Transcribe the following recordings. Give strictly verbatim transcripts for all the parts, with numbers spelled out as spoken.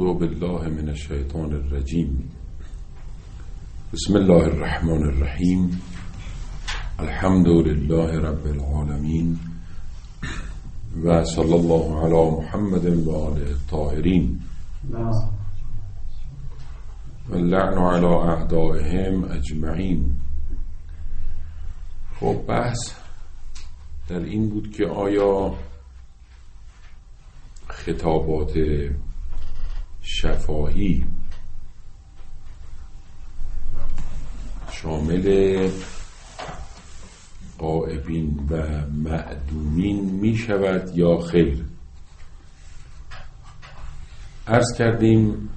اعوذ بالله من الشیطان الرجیم. بسم الله الرحمن الرحیم. الحمد لله رب العالمین و صلی الله علی محمد و آله الطاهرین و اللعن علی اعدائهم اجمعین. خب بحث در این بود که آیا خطابات شفاهی شامل غائبین و معدومین می شود یا خیر؟ عرض کردیم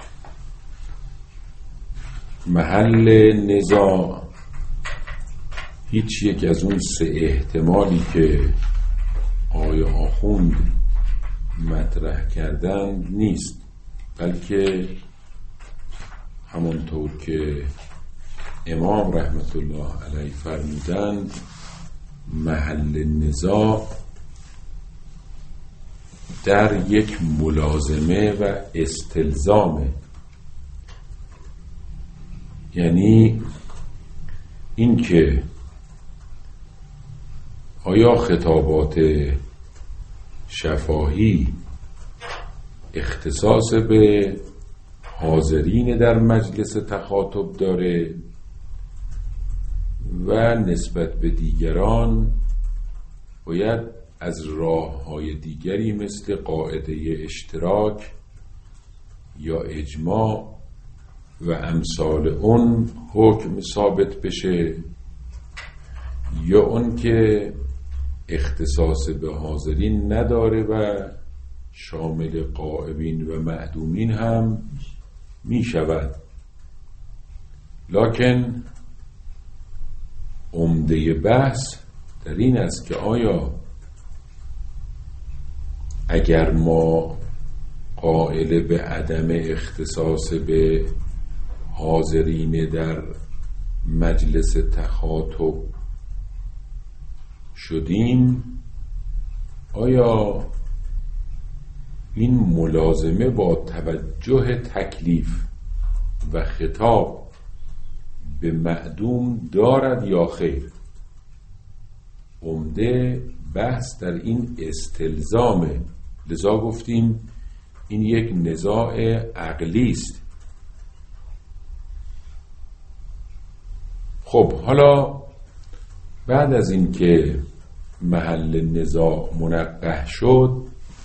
محل نزاع هیچ یک از اون سه احتمالی که آقای آخوند مطرح کردن نیست، بلکه همونطور که امام رحمت الله علیه فرمودند محل نزاع در یک ملازمه و استلزامه، یعنی این که آیا خطابات شفاهی اختصاص به حاضرین در مجلس تخاطب داره و نسبت به دیگران باید از راه‌های دیگری مثل قاعده اشتراک یا اجماع و امثال اون حکم ثابت بشه، یا اون که اختصاص به حاضرین نداره و شامل غائبین و معدومین هم می شود. لکن عمده بحث در این است که آیا اگر ما قائل به عدم اختصاص به حاضرین در مجلس تخاطب شدیم، آیا این ملازمه با توجه تکلیف و خطاب به معدوم دارد یا خیر؟ عمده بحث در این استلزامه، لذا گفتیم این یک نزاع عقلی است. خب حالا بعد از این که محل نزاع منقح شد،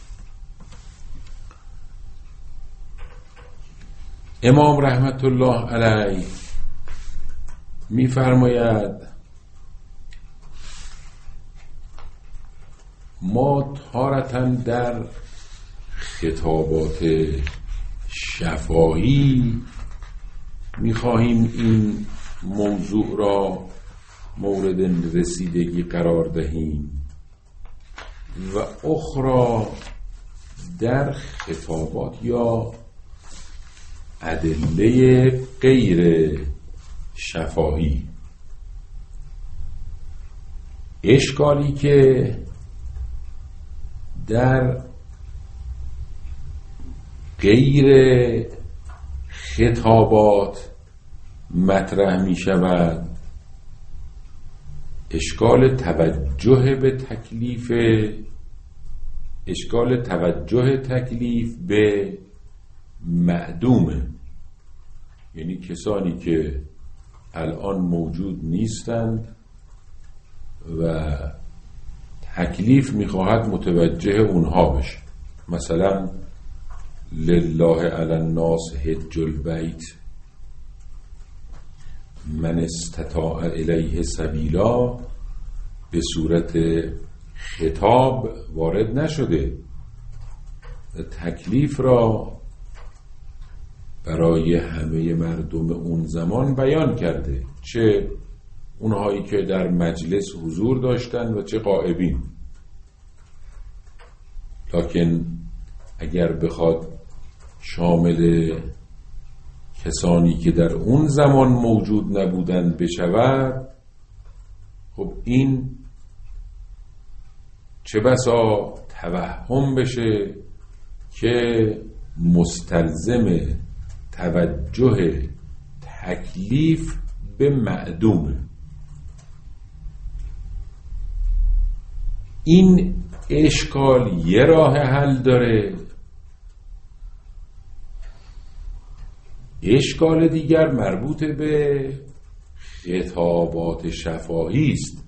امام رحمت الله علیه می‌فرماید ما تارةً در خطابات شفاهی می‌خواهیم این موضوع را مورد رسیدگی قرار دهیم و اخرى در خطابات یا ادله غیر شفاهی. اشکالی که در غیر خطابات مطرح می شود اشکال توجه به تکلیف اشکال توجه تکلیف به معدومه، یعنی کسانی که الان موجود نیستند و تکلیف میخواهد متوجه اونها بشه. مثلا لله علی الناس حج البیت من استطاع الیه سبیلا به صورت خطاب وارد نشده، تکلیف را برای همه مردم اون زمان بیان کرده، چه اونهایی که در مجلس حضور داشتن و چه غائبین. لکن اگر بخواد شامل کسانی که در اون زمان موجود نبودند بشود، خب این چه بسا توهم بشه که مستلزم توجه تکلیف به معدومه. این اشکال یه راه حل داره. اشکال دیگر مربوط به خطابات شفاهی است،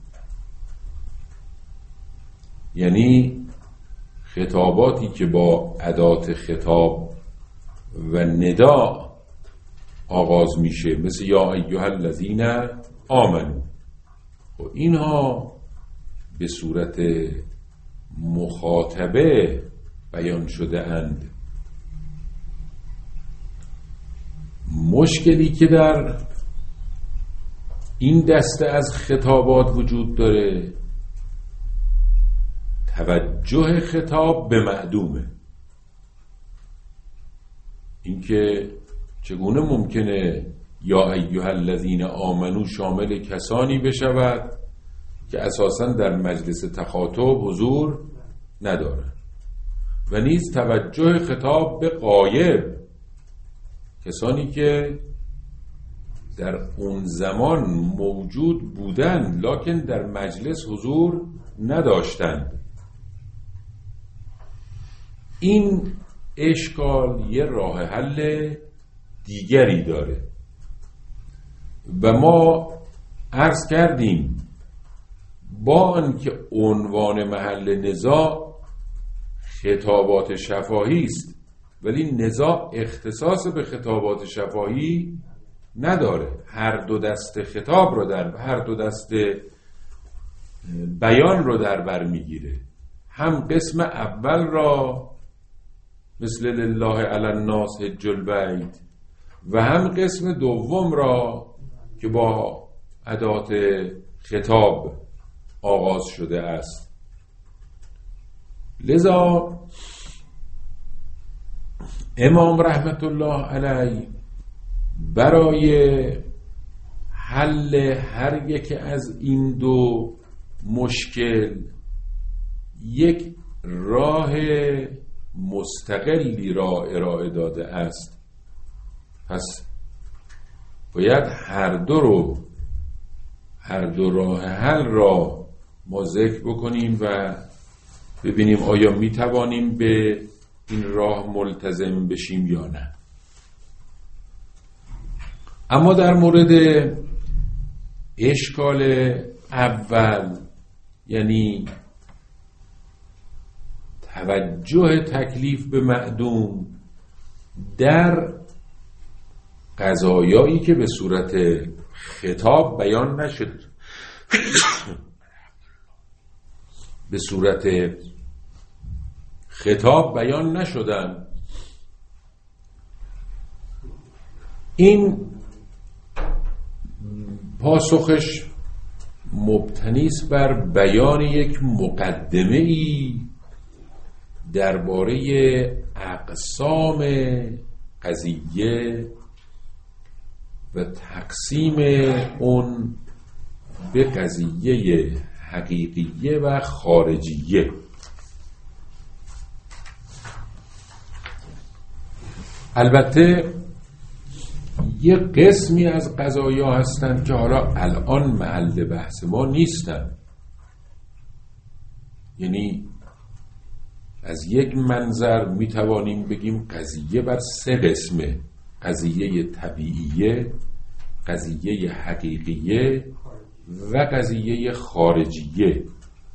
یعنی خطاباتی که با ادات خطاب و ندا آغاز میشه، مثل یا ایها الذین آمنو. و اینها به صورت مخاطبه بیان شده اند. مشکلی که در این دسته از خطابات وجود داره توجه خطاب به معدومه. اینکه چگونه ممکنه یا ایها الذین آمنو شامل کسانی بشود که اساساً در مجلس تخاطب حضور نداره، و نیز توجه خطاب به غایب، کسانی که در اون زمان موجود بودند لکن در مجلس حضور نداشتند. این اشکال یه راه حل دیگری داره و ما عرض کردیم با آنکه عنوان محل نزاع خطابات شفاهی است، ولی نزاع اختصاص به خطابات شفاهی نداره. هر دو دست خطاب رو در هر دو دست بیان رو در بر میگیره. هم قسم اول را مثل لله علی الناس حج البیت و هم قسم دوم را که با ادات خطاب آغاز شده است. لذا امام رحمت الله علیه برای حل هر یک از این دو مشکل یک راه مستقلی را ارائه داده است. پس باید هر دو رو هر دو راه حل را ما ذکر بکنیم و ببینیم آیا می توانیم به این راه ملتزم بشیم یا نه. اما در مورد اشکال اول، یعنی توجه تکلیف به معدوم در قضایایی که به صورت خطاب بیان نشد به صورت خطاب بیان نشدن، این پاسخش مبتنی است بر بیان یک مقدمه ای درباره اقسام قضیه و تقسیم اون به قضیه حقیقیه و خارجیه. البته یه قسمی از قضایا هستند که حالا الان محل بحث ما نیستن، یعنی از یک منظر میتوانیم بگیم قضیه بر سه قسمه: قضیه طبیعیه، قضیه حقیقیه و قضیه خارجیه.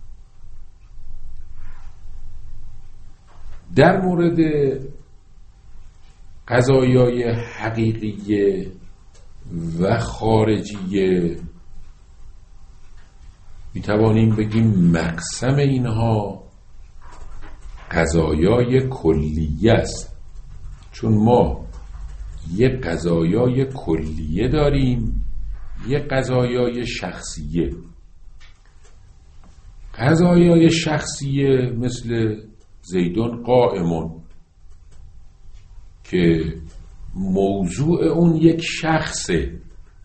در مورد قضایای حقیقیه و خارجیه میتوانیم بگیم مقسم اینها قضایای کلیه است، چون ما یه قضایای کلیه داریم، یه قضایای شخصیه. قضایای شخصیه مثل زیدون قائمون که موضوع اون یک شخصه،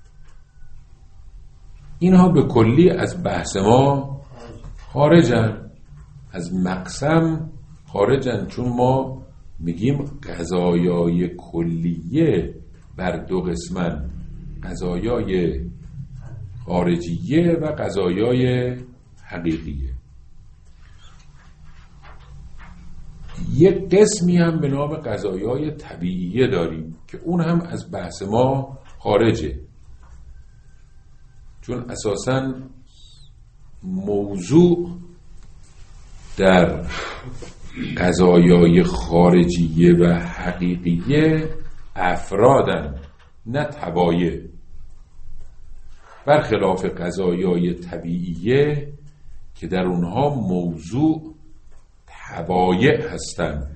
اینها به کلی از بحث ما خارجن، از مقسم خارجن، چون ما میگیم قضایای کلیه بر دو قسمن، قضایای خارجیه و قضایای حقیقیه. یک قسمی هم به نام قضایای طبیعیه داریم که اون هم از بحث ما خارجه، چون اساساً موضوع در قضایای خارجیه و حقیقیه افرادن نه طبایع، برخلاف قضایای طبیعیه که در اونها موضوع طبایع هستند.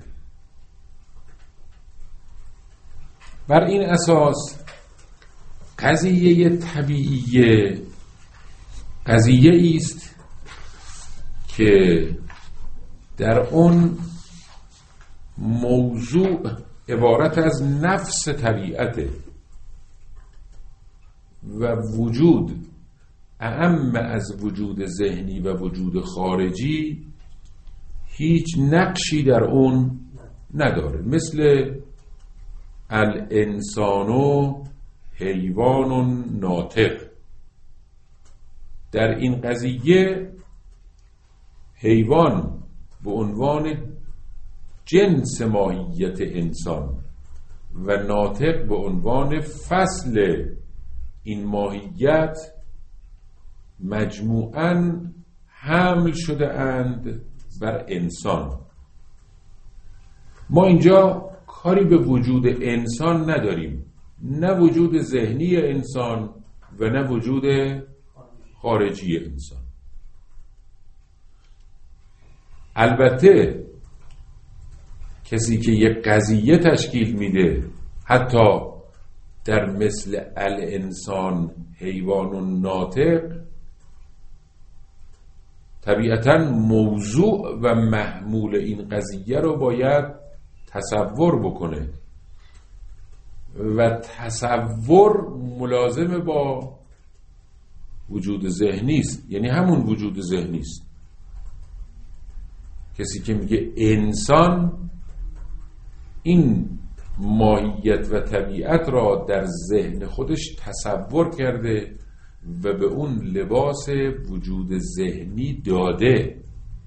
بر این اساس قضیه طبیعیه قضیه است که در اون موضوع عبارت از نفس طبیعته و وجود اعم از وجود ذهنی و وجود خارجی هیچ نقشی در اون نداره، مثل الانسان حیوان ناطق. در این قضیه حیوان به عنوان جنس ماهیت انسان و ناطق به عنوان فصل این ماهیت مجموعاً حمل شده اند بر انسان. ما اینجا کاری به وجود انسان نداریم، نه وجود ذهنی انسان و نه وجود خارجی انسان. البته کسی که یک قضیه تشکیل میده، حتی در مثل الانسان حیوان ناطق، طبیعتاً موضوع و محمول این قضیه رو باید تصور بکنه و تصور ملازم با وجود ذهنی است، یعنی همون وجود ذهنی است. کسی که میگه انسان این ماهیت و طبیعت را در ذهن خودش تصور کرده و به اون لباس وجود ذهنی داده.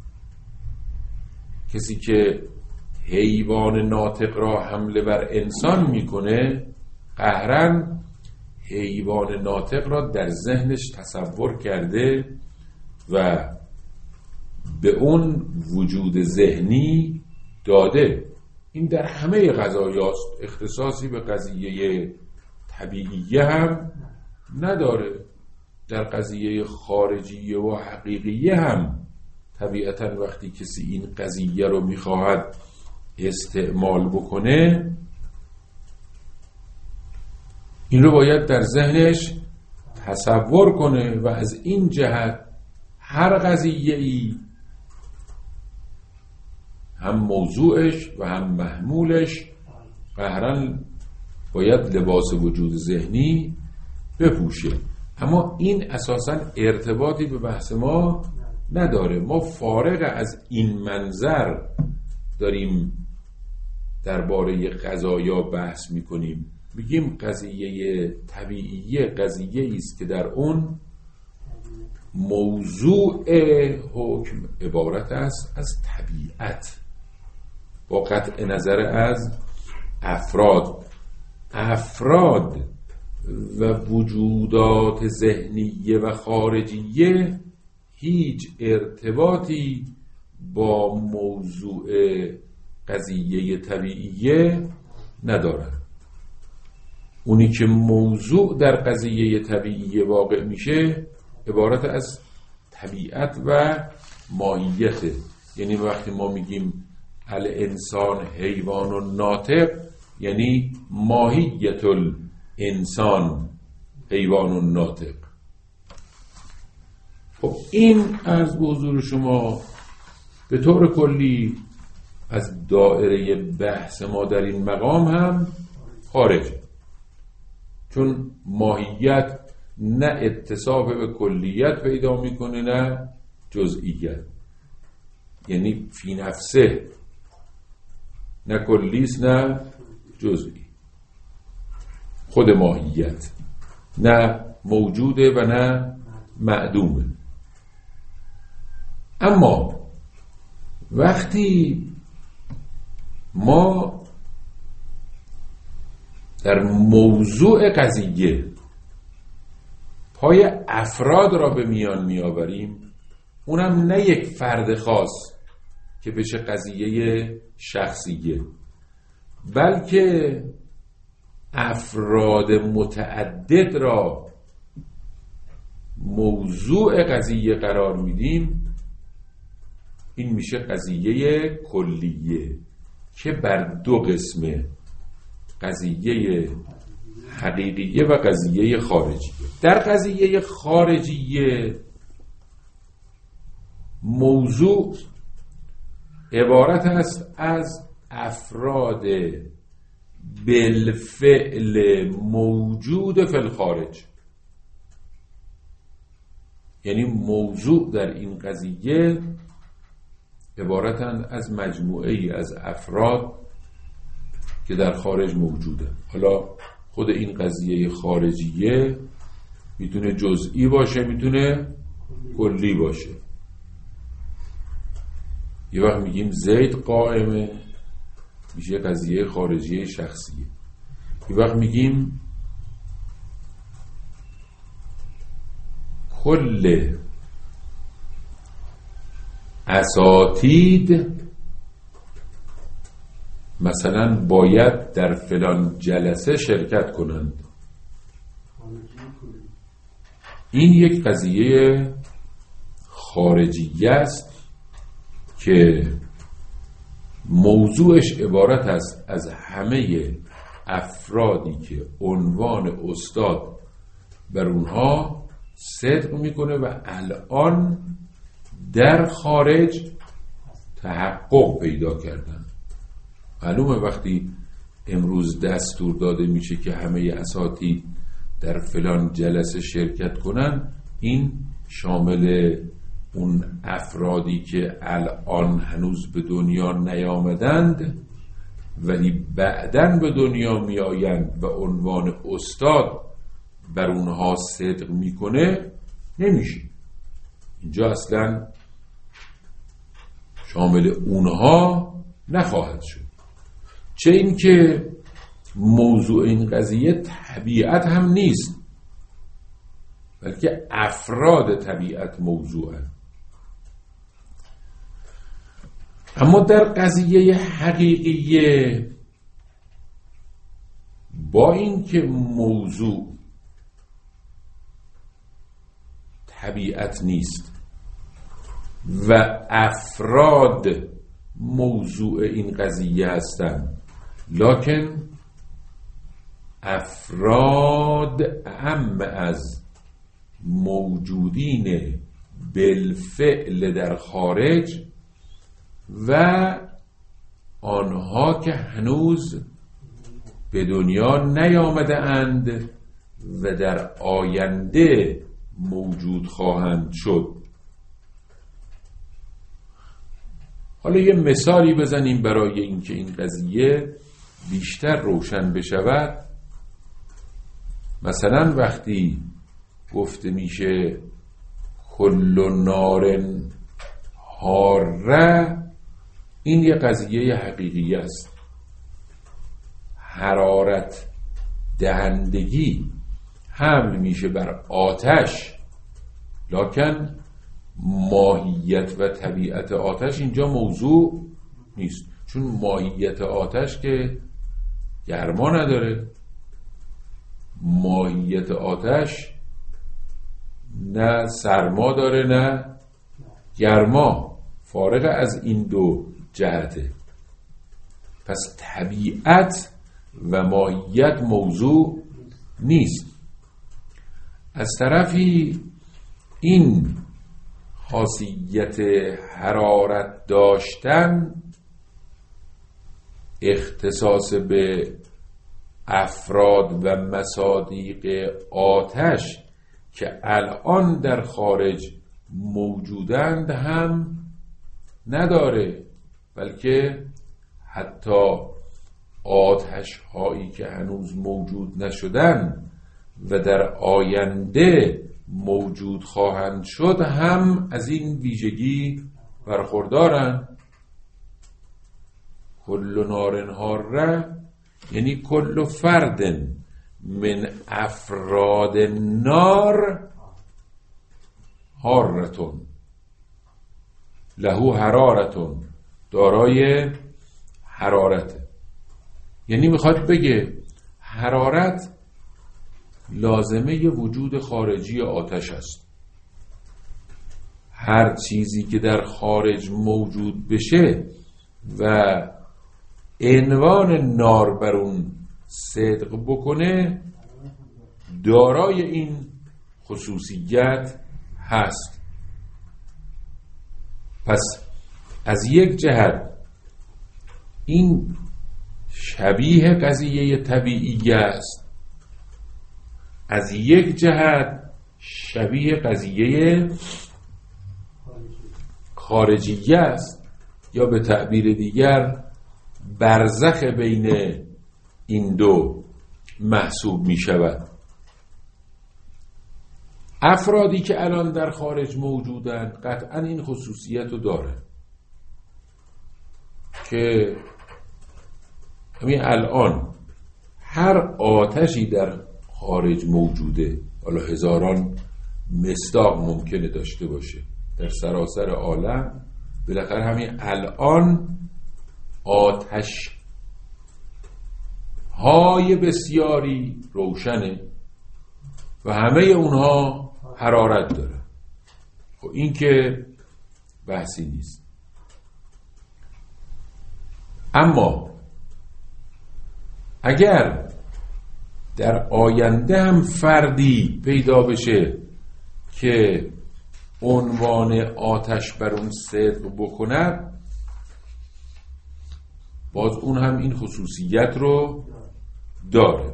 کسی که حیوان ناطق را حمله بر انسان میکنه قهرن حیوان ناطق را در ذهنش تصور کرده و به اون وجود ذهنی داده. این در همه قضایاست، اختصاصی به قضیه طبیعیه هم نداره. در قضیه خارجیه و حقیقیه هم طبیعتاً وقتی کسی این قضیه رو میخواهد استعمال بکنه، این رو باید در ذهنش تصور کنه و از این جهت هر قضیه ای هم موضوعش و هم محمولش قهراً باید لباس وجود ذهنی بپوشه. اما این اساساً ارتباطی به بحث ما نداره. ما فارغ از این منظر داریم درباره قضایا بحث میکنیم. میگیم قضیه طبیعیه قضیه است که در اون موضوع حکم عبارت است از طبیعت با قطع نظر از افراد. افراد و وجودات ذهنیه و خارجیه هیچ ارتباطی با موضوع قضیه طبیعیه ندارن. اونی که موضوع در قضیه طبیعیه واقع میشه عبارت از طبیعت و ماهیته. یعنی وقتی ما میگیم الانسان حیوان و ناطق، یعنی ماهیت الانسان حیوان و ناطق. خب این عرض به حضور شما به طور کلی از دایره بحث ما در این مقام هم خارجه، چون ماهیت نه اتصاف به کلیت پیدا میکنه نه جزئیت. یعنی فی نفسه نه کلیست نه جزئی. خود ماهیت نه موجوده و نه معدومه. اما وقتی ما در موضوع قضیه پای افراد را به میان میآوریم، اونم نه یک فرد خاص که بشه قضیه شخصیه، بلکه افراد متعدد را موضوع قضیه قرار میدیم، این میشه قضیه کلیه که بر دو قسمه، قضیه حقیقیه و قضیه خارجیه. در قضیه خارجیه موضوع عبارت است از افراد بالفعل موجود فی الخارج. یعنی موضوع در این قضیه عبارتند از مجموعه ای از افراد که در خارج موجوده. حالا خود این قضیه خارجیه میتونه جزئی باشه، میتونه کلی باشه. یه وقت میگیم زید قائمه، میشه قضیه خارجیه شخصیه. یه وقت میگیم کل اساتید مثلا باید در فلان جلسه شرکت کنند. این یک قضیه خارجیه است که موضوعش عبارت است از همه افرادی که عنوان استاد بر اونها صدق میکنه و الان در خارج تحقق پیدا کردن. معلومه وقتی امروز دستور داده میشه که همه اساتید در فلان جلسه شرکت کنن، این شامل اون افرادی که الان هنوز به دنیا نیامدند ولی بعداً به دنیا میآیند و عنوان استاد بر اونها صدق میکنه نمیشه. اینجا اصلا شامل اونها نخواهد شد. چه این که موضوع این قضیه طبیعت هم نیست، بلکه افراد طبیعت موضوعه. اما در قضیه حقیقیه با این که موضوع طبیعت نیست و افراد موضوع این قضیه هستند، لکن افراد اعم از موجودین بالفعل در خارج و آنها که هنوز به دنیا نیامده اند و در آینده موجود خواهند شد. حالا یه مثالی بزنیم برای اینکه این قضیه بیشتر روشن بشود. مثلا وقتی گفته میشه کل نار حاره، این یه قضیه حقیقی است. حرارت دهندگی حمل میشه بر آتش، لکن ماهیت و طبیعت آتش اینجا موضوع نیست، چون ماهیت آتش که گرما نداره. ماهیت آتش نه سرما داره نه گرما، فارغ از این دو جهته. پس طبیعت و ماهیت موضوع نیست. از طرفی این خاصیت حرارت داشتن اختصاص به افراد و مصادیق آتش که الان در خارج موجودند هم نداره، بلکه حتی آتش هایی که هنوز موجود نشدن و در آینده موجود خواهند شد هم از این ویژگی برخوردارن. کل نار حاره یعنی کل فرد من افراد نار حارتون لهو حرارتون، دارای حرارته. یعنی میخواد بگه حرارت لازمه وجود خارجی آتش است. هر چیزی که در خارج موجود بشه و عنوان نار بر اون صدق بکنه دارای این خصوصیت هست. پس از یک جهت این شبیه قضیه طبیعی است، از یک جهت شبیه قضیه خارجی است، یا به تعبیر دیگر برزخ بین این دو محسوب می شود. افرادی که الان در خارج موجودند قطعا این خصوصیت رو داره که همین الان هر آتشی در خارج موجوده، حالا هزاران مصداق ممکنه داشته باشه در سراسر عالم، بالاخره همین الان آتش های بسیاری روشنه و همه اونها حرارت داره. خب این که بحثی نیست. اما اگر در آینده هم فردی پیدا بشه که عنوان آتش بر اون صدق بکند، باز اون هم این خصوصیت رو داره.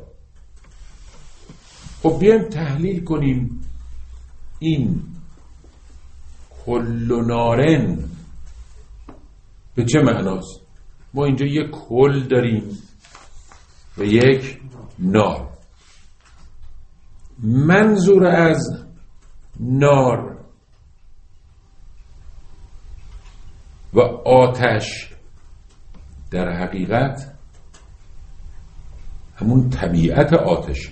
خب بیایم تحلیل کنیم این کل نارن به چه معناست. ما اینجا یک کل داریم و یک نار. منظور از نار و آتش در حقیقت همون طبیعت آتش،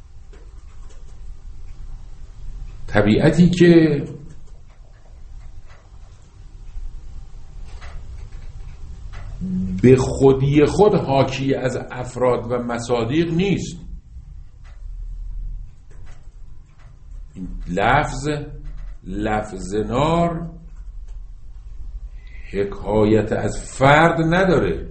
طبیعتی که به خودی خود حاکی از افراد و مصادیق نیست. این لفظ لفظ نار حکایت از فرد نداره،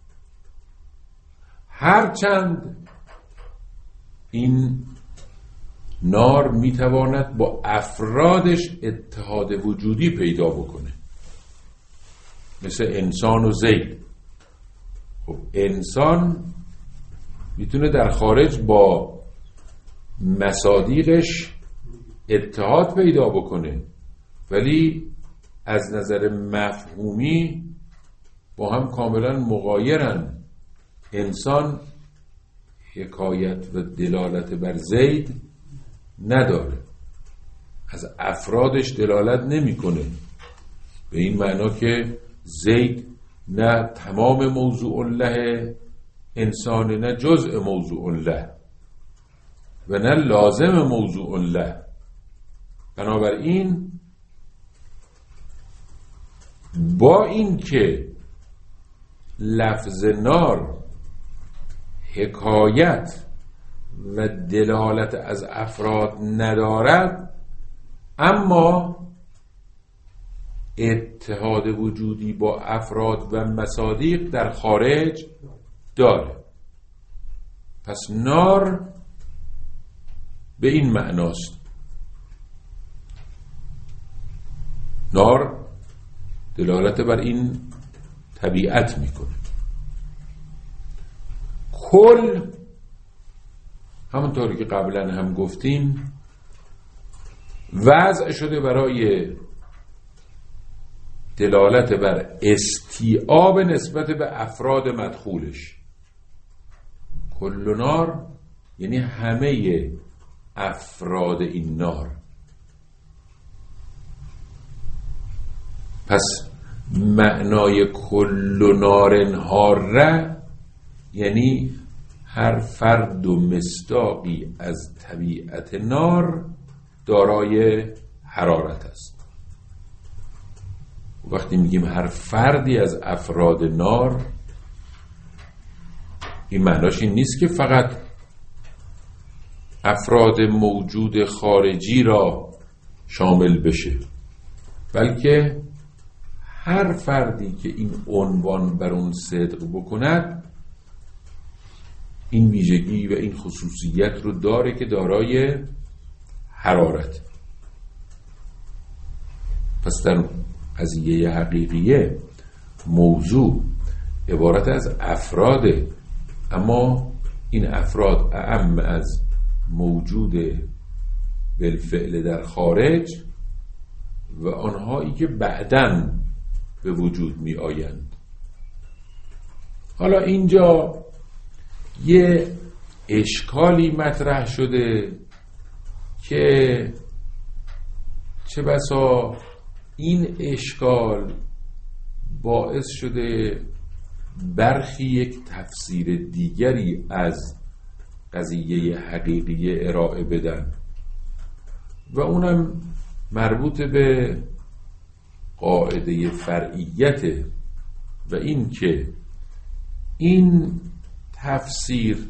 هرچند این نار میتواند با افرادش اتحاد وجودی پیدا بکنه، مثل انسان و زید. خب انسان میتونه در خارج با مصادیقش اتحاد پیدا بکنه، ولی از نظر مفهومی با هم کاملا مغایرن. انسان حکایت و دلالت بر زید نداره، از افرادش دلالت نمیکنه، به این معنا که زید نه تمام موضوع له انسان، نه جزء موضوع له و نه لازم موضوع له. بنابراین با این که لفظ نار حکایت و دلالت از افراد ندارد، اما اتحاد وجودی با افراد و مصادیق در خارج داره. پس نار به این معناست. نار دلالت بر این طبیعت میکنه. کل همونطوری که قبلا هم گفتیم وضع شده برای دلالت بر استیعاب نسبت به افراد مدخولش. کل نار یعنی همه افراد این نار. پس معنای کل نار حاره یعنی هر فرد و مصداقی از طبیعت نار دارای حرارت است. وقتی میگیم هر فردی از افراد نار، این معناش این نیست که فقط افراد موجود خارجی را شامل بشه، بلکه هر فردی که این عنوان بر اون صدق بکند این ویژگی و این خصوصیت رو داره که دارای حرارت. پس در قضیه حقیقیه موضوع عبارت از افراده، اما این افراد اعم از موجود بالفعل در خارج و آنهایی که بعداً به وجود می آیند. حالا اینجا یه اشکالی مطرح شده که چه بسا این اشکال باعث شده برخی یک تفسیر دیگری از قضیه حقیقی ارائه بدن و اونم مربوط به قاعده فرعیت و این که این تفسیر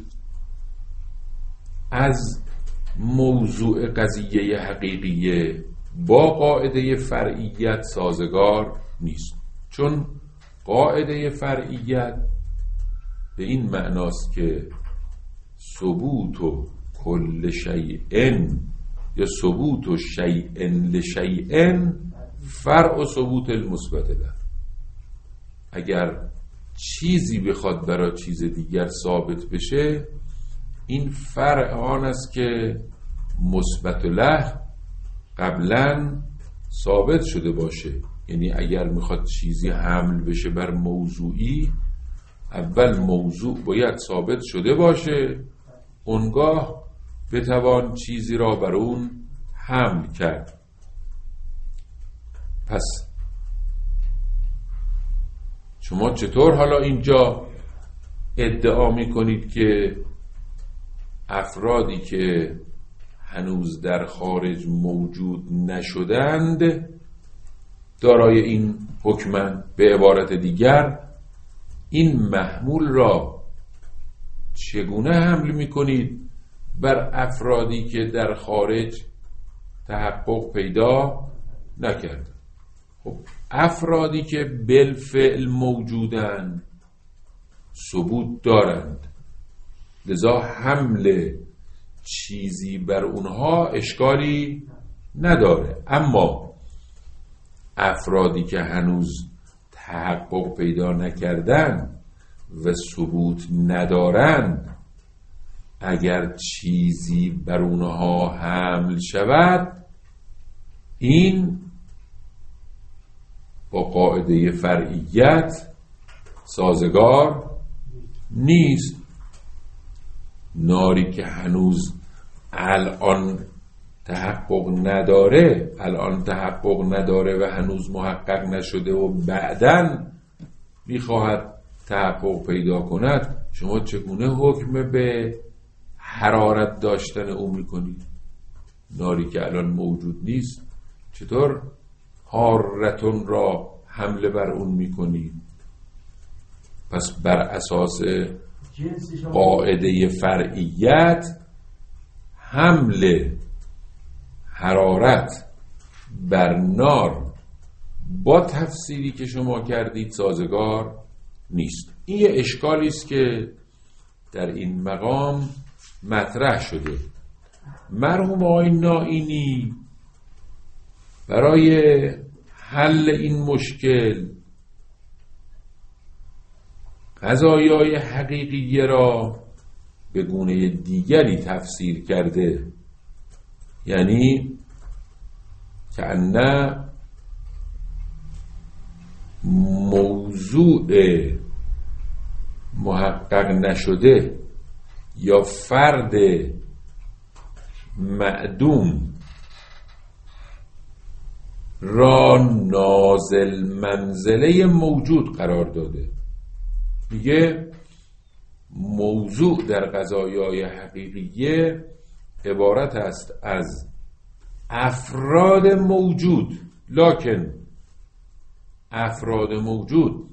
از موضوع قضیه حقیقیه با قاعده فرعیت سازگار نیست، چون قاعده فرعیت به این معناست که ثبوت و کل شیئن یا ثبوت و شیئن لشیئن فرع و ثبوت المثبت له. اگر چیزی بخواد برای چیز دیگر ثابت بشه، این فرع آن است که مثبت له قبلا ثابت شده باشه. یعنی اگر میخواد چیزی حمل بشه بر موضوعی، اول موضوع باید ثابت شده باشه، اونگاه بتوان چیزی را بر اون حمل کرد. پس شما چطور حالا اینجا ادعا میکنید که افرادی که هنوز در خارج موجود نشدند دارای این حکمن؟ به عبارت دیگر این محمول را چگونه حمل میکنید بر افرادی که در خارج تحقق پیدا نکرد؟ خب افرادی که بالفعل موجودند ثبوت دارند، لذا حمل چیزی بر اونها اشکالی نداره. اما افرادی که هنوز تحقق پیدا نکردند و ثبوت ندارند، اگر چیزی بر اونها حمل شود این با قاعده فرعیت سازگار نیست. ناری که هنوز الان تحقق نداره الان تحقق نداره و هنوز محقق نشده و بعداً میخواهد تحقق پیدا کند، شما چگونه حکم به حرارت داشتن او میکنید؟ ناری که الان موجود نیست چطور حارتون را حمله بر اون میکنید؟ پس بر اساس قاعده فرعیت حمل حرارت بر نار با تفسیری که شما کردید سازگار نیست. این یه اشکالی است که در این مقام مطرح شده. مرحوم آقای نائینی برای حل این مشکل قضایای حقیقیه را به گونه دیگری تفسیر کرده، یعنی که ان موضوع محقق نشده یا فرد معدوم را نازل منزله موجود قرار داده. میگه موضوع در قضایای حقیقیه عبارت است از افراد موجود، لکن افراد موجود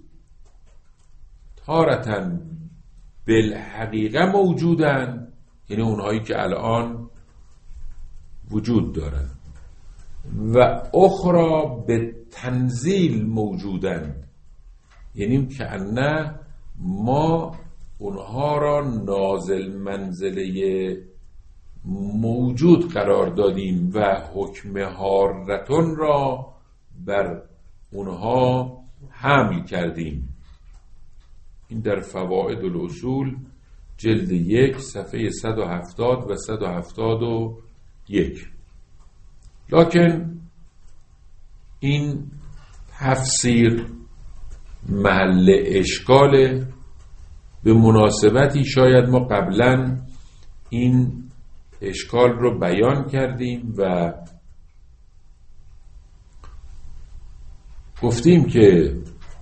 تارتاً بالحقیقه موجودن، یعنی اونهایی که الان وجود دارن، و اخرى به تنزیل موجودن، یعنی که نه ما اونها را نازل منزله موجود قرار دادیم و حکم حارتون را بر اونها حمل کردیم. این در فوائد الاصول جلد یک صفحه صد و هفتاد و صد و هفتاد و یک. لکن این تفسیر محل اشکاله. به مناسبتی شاید ما قبلا این اشکال رو بیان کردیم و گفتیم که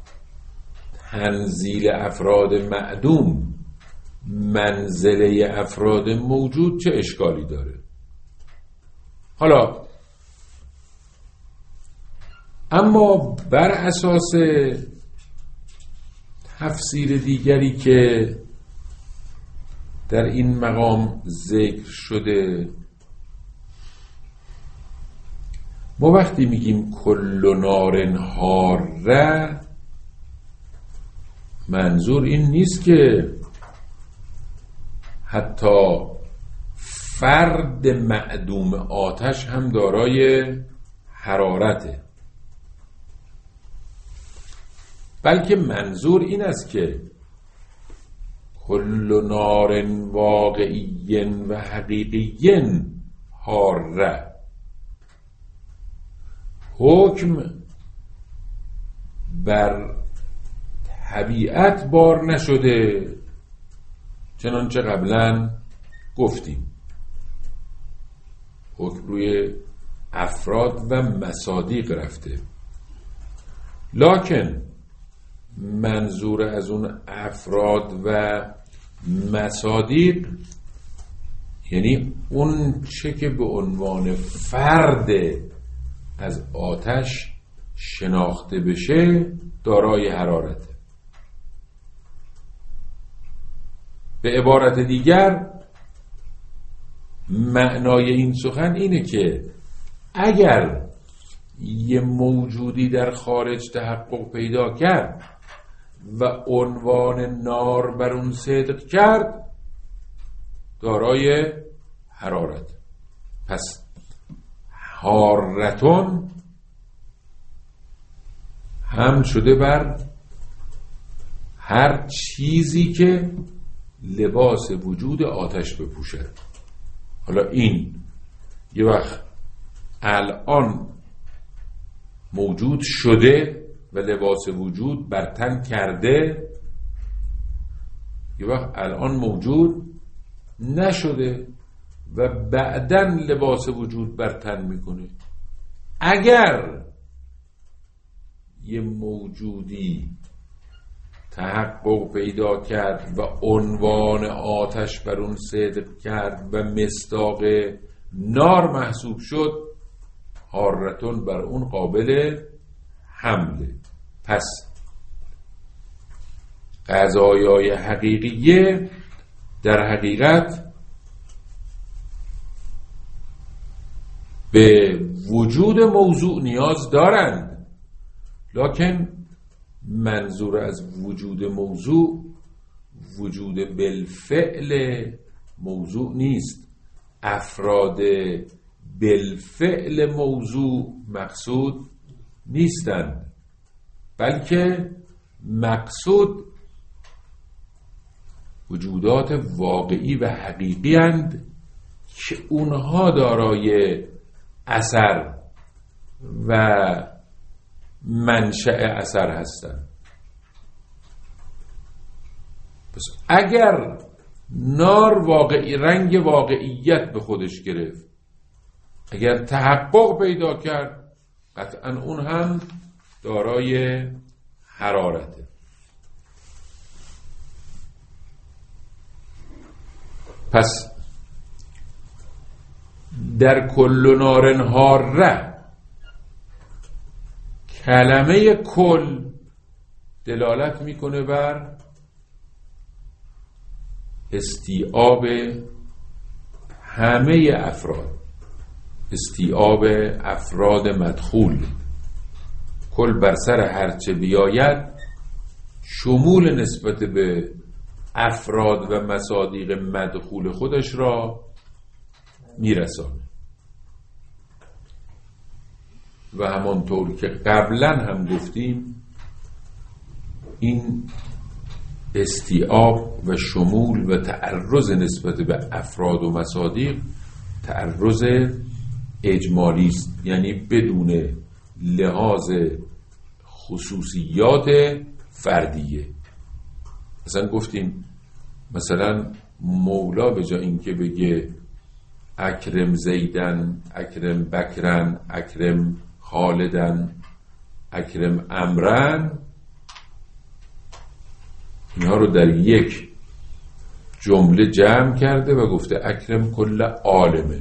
تنزیل افراد معدوم منزله افراد موجود چه اشکالی داره. حالا اما بر اساس تفسیر دیگری که در این مقام ذکر شده، ما وقتی میگیم کل نار حاره، منظور این نیست که حتی فرد معدوم آتش هم دارای حرارته، بلکه منظور این است که کل نار واقعی و حقیقی حاره، حکم بر طبیعت بار نشده، چنانچه قبلا گفتیم حکم روی افراد و مصادیق رفته. لکن منظور از اون افراد و مصادیق یعنی اون چه که به عنوان فرد از آتش شناخته بشه دارای حرارته. به عبارت دیگر معنای این سخن اینه که اگر یه موجودی در خارج تحقق پیدا کرد و عنوان نار بر اون صدق کرد دارای حرارت، پس حارتون هم شده بر هر چیزی که لباس وجود آتش بپوشد. حالا این یه وقت الان موجود شده و لباس وجود بر تن کرده، یه وقت الان موجود نشده و بعدن لباس وجود بر تن میکنه. اگر یه موجودی تحقق پیدا کرد و عنوان آتش بر اون صدق کرد و مصداق نار محسوب شد، حارتون بر اون قابل حمله. پس قضایای حقیقیه در حقیقت به وجود موضوع نیاز دارند، لکن منظور از وجود موضوع وجود بالفعل موضوع نیست. افراد بالفعل موضوع مقصود نیستند، بلکه مقصود وجودات واقعی و حقیقی اند که اونها دارای اثر و منشأ اثر هستند. پس اگر نار واقعی رنگ واقعیت به خودش گرفت، اگر تحقق پیدا کرد، قطعا اون هم دارای حرارته. پس در کل نار حاره کلمه کل دلالت میکنه بر استیعاب همه افراد، استیعاب افراد مدخول. کل بر سر هرچه بیاید شمول نسبت به افراد و مصادیق مدخول خودش را میرسانه. و همانطور که قبلا هم گفتیم، این استیعاب و شمول و تعرض نسبت به افراد و مصادیق تعرض اجمالی است، یعنی بدون لحاظ خصوصیات فردیه. مثلا گفتیم مثلا مولا به جای اینکه بگه اکرم زیدن، اکرم بکرن، اکرم خالدن، اکرم امرن، اینها رو در یک جمله جمع کرده و گفته اکرم کل عالم.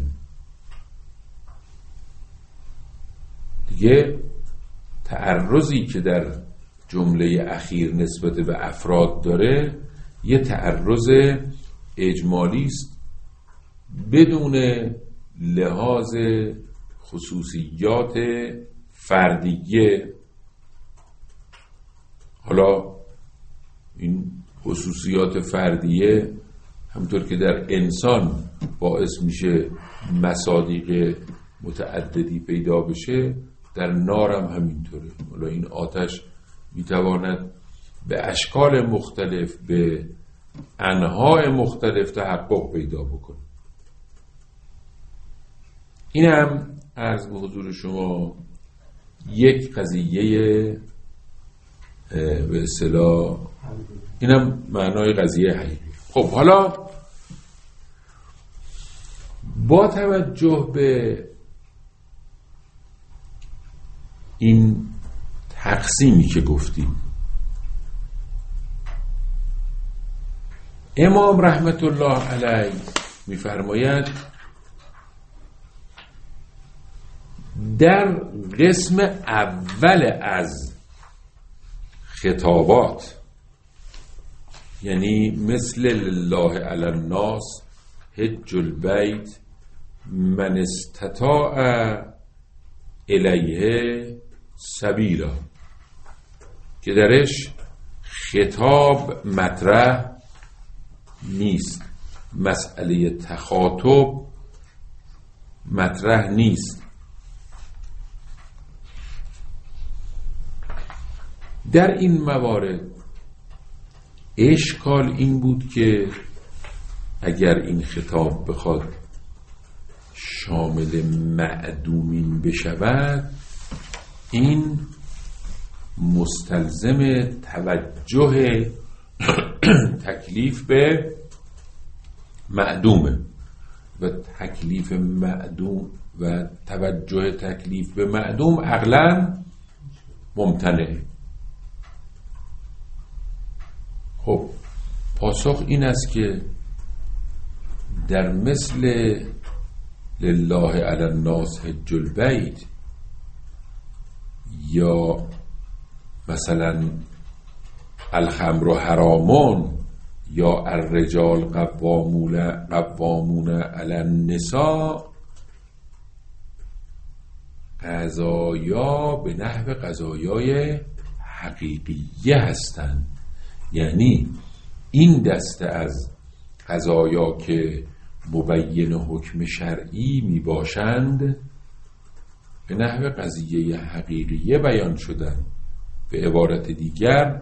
دیگه تعرضی که در جمله اخیر نسبت به افراد داره یه تعرض اجمالی است بدون لحاظ خصوصیات فردیه. حالا این خصوصیات فردیه همونطور که در انسان باعث میشه مصادیق متعددی پیدا بشه، در نار هم همینطوره. حالا این آتش میتواند به اشکال مختلف، به انواع مختلف تحقق پیدا بکنه. این هم عرض به حضور شما یک قضیه به اصطلاح، اینم معنای قضیه حقیقی. خب حالا با توجه به این تقسیمی که گفتیم، امام رحمت الله علیه می‌فرماید در قسم اول از خطابات، یعنی مثل لله علی الناس حج البیت من استطاع الیه سبیلا، که درش خطاب مطرح نیست، مسئله تخاطب مطرح نیست. در این موارد اشکال این بود که اگر این خطاب بخواد شامل معدومین بشود، این مستلزم توجه تکلیف به معدومه و تکلیف معدوم و توجه تکلیف به معدوم عقلاً ممتنعه. خب پاسخ این است که در مثل لله علی الناس حج البیت یا مثلا الخمر حرامون یا الرجال قوامون قوامون علی النساء، قضایا به نحو قضایای حقیقیه هستند. یعنی این دسته از قضایا که مبین حکم شرعی می باشند به نحو قضیه حقیقیه بیان شدن. به عبارت دیگر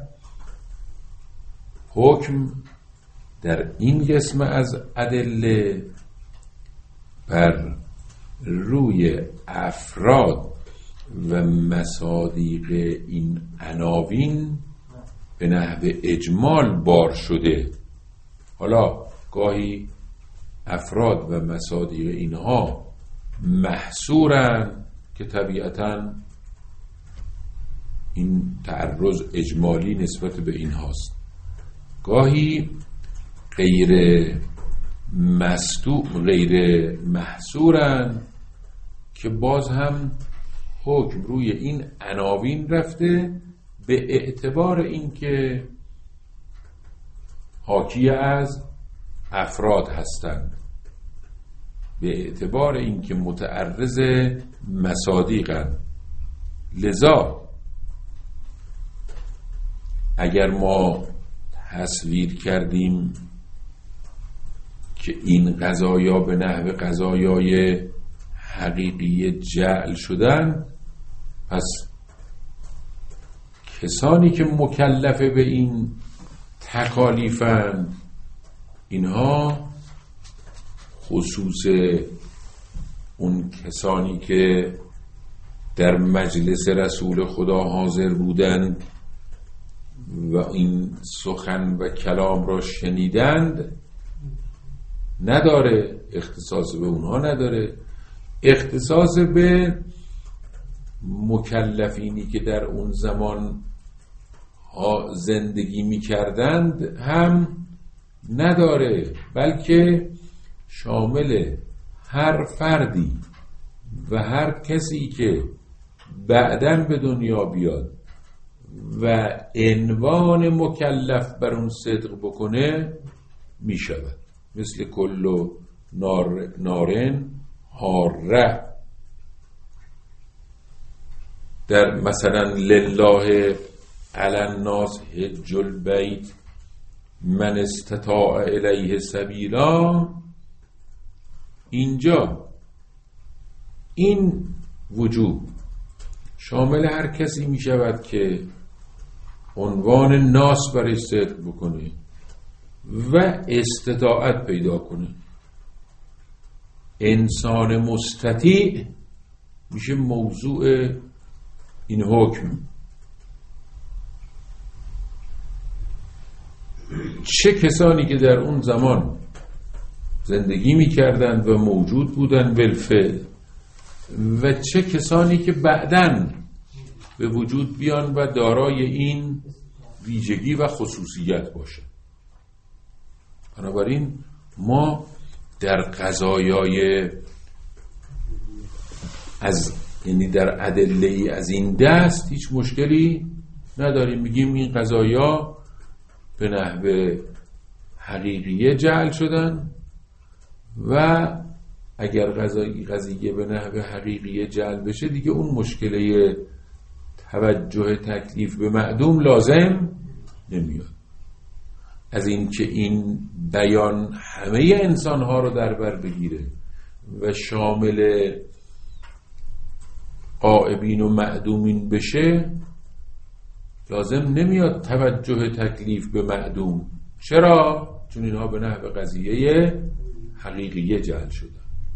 حکم در این قسم از ادله بر روی افراد و مصادیق این عناوین به نحو اجمال بار شده حالا گاهی افراد و مصادیق اینها محصورن که طبیعتاً این تعرض اجمالی نسبت به این هاست، گاهی غیر مستو غیر محصورن که باز هم حکم روی این عناوین رفته به اعتبار اینکه حاکی از افراد هستند، به اعتبار اینکه متعرض مصادیقند. لذا اگر ما تصویر کردیم که این قضایا به نحو قضایای حقیقی جعل شدن، پس کسانی که مکلفه به این تکالیفند اینها خصوص اون کسانی که در مجلس رسول خدا حاضر بودند و این سخن و کلام را شنیدند نداره، اختصاص به اونها نداره، اختصاص به مکلفینی که در اون زمان ها زندگی می کردند هم نداره، بلکه شامل هر فردی و هر کسی که بعداً به دنیا بیاد و عنوان مکلف بر اون صدق بکنه می شود. مثل کل نار نارن حاره در مثلا لله علی الناس حج البیت من استطاع الیه سبیلا، اینجا این وجوب شامل هر کسی می شود که عنوان ناس برای صدق بکنه و استطاعت پیدا کنه. انسان مستطیع میشه موضوع این حکم. چه کسانی که در اون زمان زندگی میکردند و موجود بودند بالفعل و چه کسانی که بعداً به وجود بیان و دارای این ویژگی و خصوصیت باشه. بنابراین ما در قضایای از یعنی در ادله‌ای از این دست هیچ مشکلی نداریم، میگیم این قضایا به نحو حقیقیه جعل شدن و اگر قضایی قضیه به نحو حقیقیه جعل بشه دیگه اون مشکله توجه تکلیف به معدوم لازم نمیاد. از این که این بیان همه انسانها رو در بر بگیره و شامل غائبین و معدومین بشه لازم نمیاد توجه تکلیف به معدوم. چرا؟ چون اینها به نحو قضیه حقیقیه جعل شدن.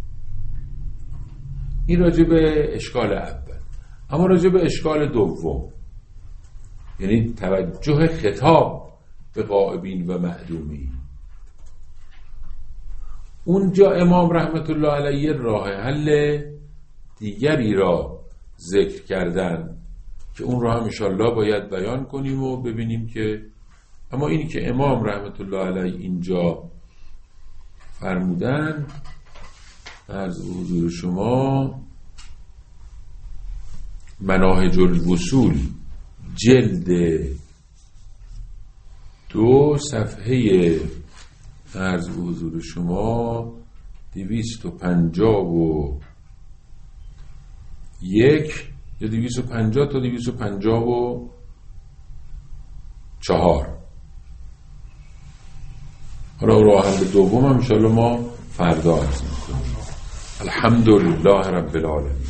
این راجع به اشکال اول. اما راجع به اشکال دوم، یعنی توجه خطاب به غائبین و معدومین، اونجا امام رحمت الله علیه راه حل دیگری را ذکر کردن که اون رو هم انشالله باید بیان کنیم و ببینیم که اما اینی که امام رحمت الله علیه اینجا فرمودن عرض به حضور شما مناهج الوصول جلد دو صفحه عرض به حضور شما دویست و پنجاه و یک یا دویست و پنجاه تا دویست و پنجاه و چهار. حالا راه حل دوم هم انشاءالله ما فردا عرض میکنیم. الحمدلله رب العالمین.